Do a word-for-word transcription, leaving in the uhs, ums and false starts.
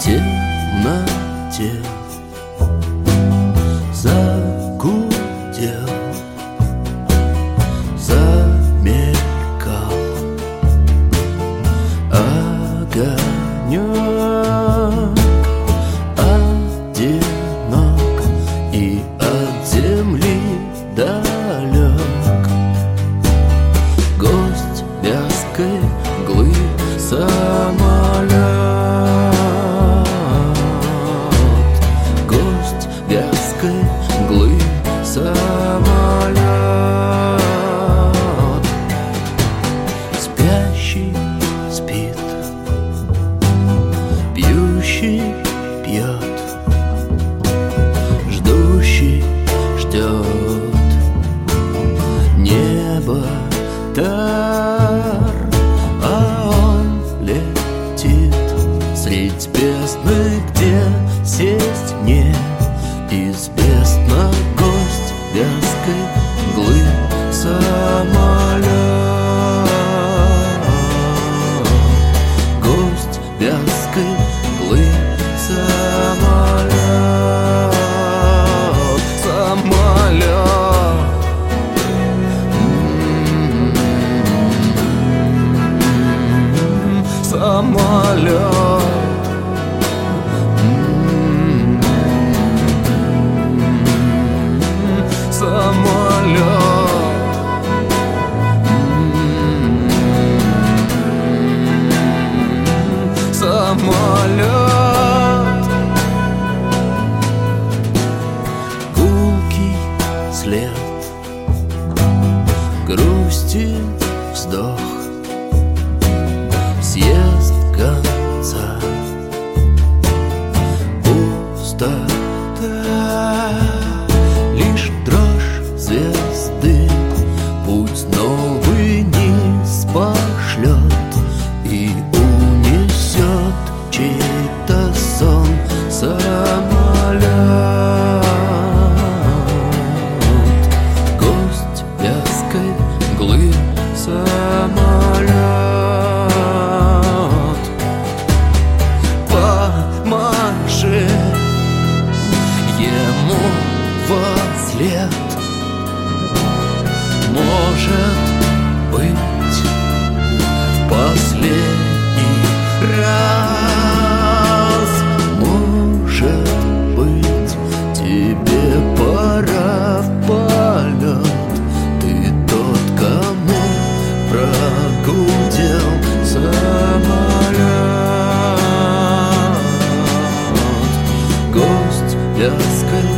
темноте загудел, замелькал огонек, одинок и от земли далек. Гость вязкой мглы самолет, гость вязкой мглы самолет. Спящий спит, пьющий пьет, ждущий ждет. Небо дар, а он летит средь бездны, где сесть неизвестно. Гость вязкой мглы самолет, гость вязкой мглы самолет, самолет. Самолет, самолет, самолет. Гулкий след, грусти вздох, съезд конца, пустота, лишь дрожь звезды путь новый низ пошлет и унесет чей-то сон. Самолет, гость вязкой мглы самолет. Помаши ему вослед, может быть, в последний раз. Может быть, тебе пора в полет. Ты тот, кому прогудел самолет. Гость вязкой